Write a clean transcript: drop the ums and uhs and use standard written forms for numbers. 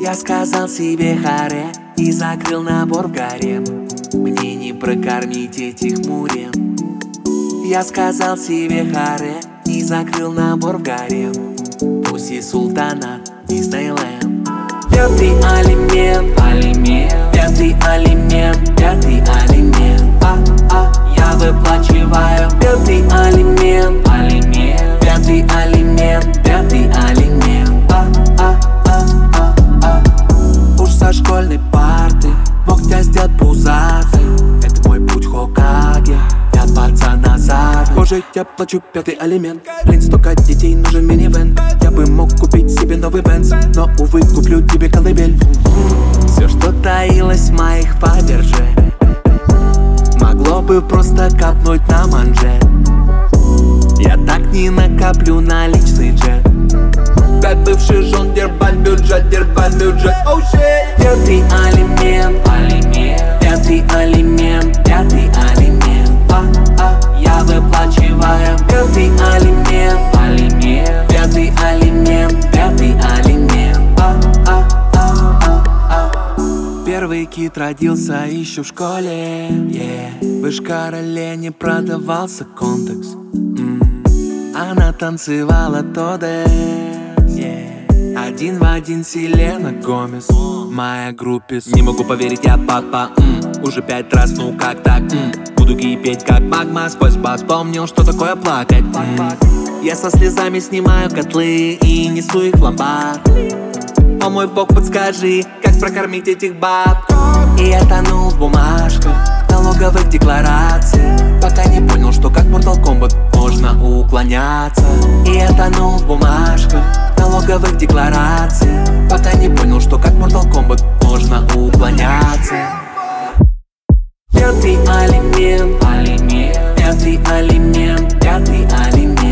Я сказал себе харе и закрыл набор в гарем. Мне не прокормить этих мурем. Я сказал себе харе и закрыл набор в гарем. Пусть султана Диснейленд. Пятый алимент, пятый алимент, пятый алимент. Я выплачиваю пятый алимент, пятый алимент, пятый алимент. Уж со школьной парты мог тебя сделать пузатый. Это мой путь Хокаге, я пацан назад. Позже я плачу пятый алимент. Блин, столько детей, нужен минивэн. Я бы мог купить себе новый Бенц, но, увы, куплю тебе колыбель. Все, что таилось в моих Фаберже, могло бы просто капнуть на манжет. Я так не накоплю наличный джет. 5 бывших жен, дербань бюджет, оу щит. Пятый алимент, пятый алимент, пятый алимент. Я выплачиваю пятый алимент, пятый алимент, пятый алимент. Первый кит родился еще в школе, в Ишкар-Оле не продавался контекс. Она танцевала тодес, один в один Селена Гомес. Моя группис. Не могу поверить, я папа. Уже 5 раз, ну как так? Буду кипеть как магма. Сквозь бас помнил, что такое плакать. Я со слезами снимаю котлы и несу их в ломбард. О мой бог, подскажи, как прокормить этих баб. И я тонул в бумажках налоговых деклараций, пока не понял, что как Mortal Kombat можно уклоняться. И я тонул в бумажках налоговых деклараций, пока не понял, что как Mortal Kombat можно уклоняться. Пятый алимент, пятый алимент, пятый алимент.